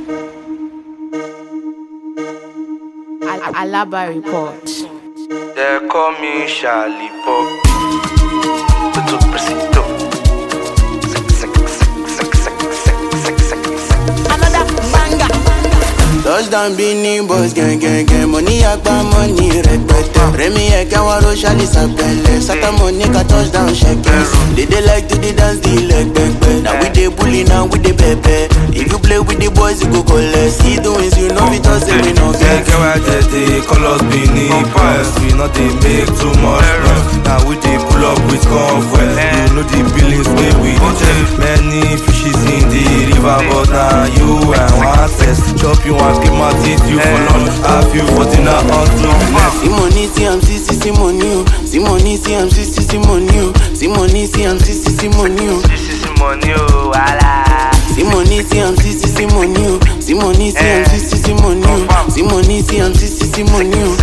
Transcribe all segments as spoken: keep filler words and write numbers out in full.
Al- Alaba report. They call me Charlie Pop. Tutu Presito. Another banger. Touchdown Bini boys gang gang gang. Money agba money rẹpẹtẹ. Rẹmi ẹ̀kẹ́ wọn ro ṣáàlì sàpẹlẹ. Sátá money ka touchdown ṣẹkẹ. They dey like to dey dance the leg pẹpẹ. Now we dey bully now we dey pẹpẹ. If you play with the boys you go collect. See the wins you know fit us say we no get. Get why they dey call us Bini boys. We not dey make too much noise. Now we dey pull up with convoy. You know the billings wey we dey check. Many fishes in the river, but now you and one test. Chop you and keep my teeth you for lunch. Have you for dinner until the next. See money, see I'm see see see money oh. See money, see I'm see see see money oh. See money, see I'm see see see money oh. This is money, oh, wala. See money, see I'm see see see money oh. See money, see I'm see see see money oh. See money, see I'm see see see money oh.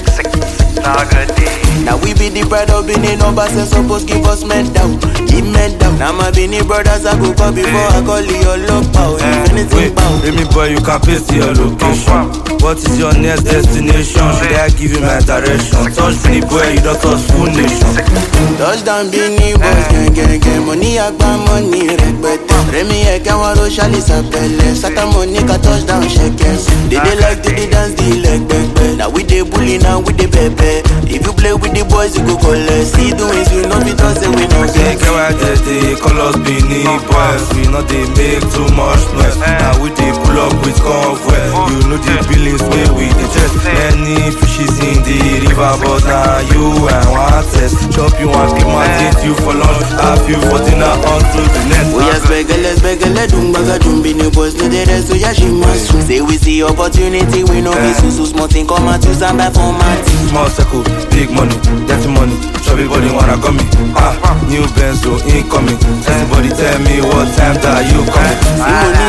Now good day. Now we be the pride of Benin numbers and suppose give us medal, give medal. Now my Benin brothers I go call before I call your love power. If anything bow. Remy boy, you can paste your location. What is your next destination? Should I give you my direction? Touch me boy, you don't touch full nation. Touchdown Benin boys gang gang gang. Money agba money rẹpẹtẹ. Rẹmi ẹ̀kẹ́ wọn ro ṣáàlì sàpẹlẹ. Sátá money ka touchdown ṣẹkẹ. They dey like to dey dance the leg pẹpẹ. Now we dey bully now we dey pẹpẹ. If you play with the boys you go collect. See the wins you know fit us say we no get. Get why they dey call us Bini boys. We not dey make too much noise. Now we dey pull up with convoy. You know the billings wey we dey check. Many fishes in the river, but now you and one test. Chop you and keep my teeth you for lunch. Have you for dinner until the next. Oya spẹgẹlẹ spẹgẹlẹ dumbaga dumbini boys no dey rest oya she must soon. Say we see opportunity we no be so so small thing come out use am buy for my team. Small circle, big money, dirty money. Everybody wanna come me. Ah, new Benz so incoming. Everybody tell me what time that you coming. See money